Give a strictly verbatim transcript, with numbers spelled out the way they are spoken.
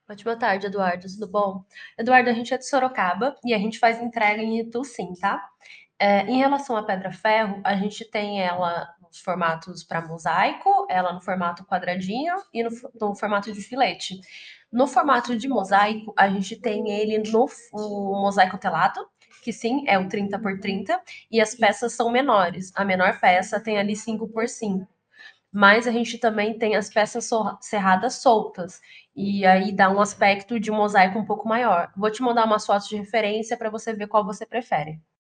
Ótima tarde, Eduardo. Tudo bom? Eduardo, a gente é de Sorocaba e a gente faz entrega em Itu, sim, tá? É, em relação à pedra-ferro, a gente tem ela nos formatos para mosaico, ela no formato quadradinho e no, no formato de filete. No formato de mosaico, a gente tem ele no o mosaico telado, que sim, é o trinta por trinta, e as peças são menores. A menor peça tem ali cinco por cinco. Mas a gente também tem as peças so- serradas soltas, e aí dá um aspecto de um mosaico um pouco maior. Vou te mandar umas fotos de referência para você ver qual você prefere.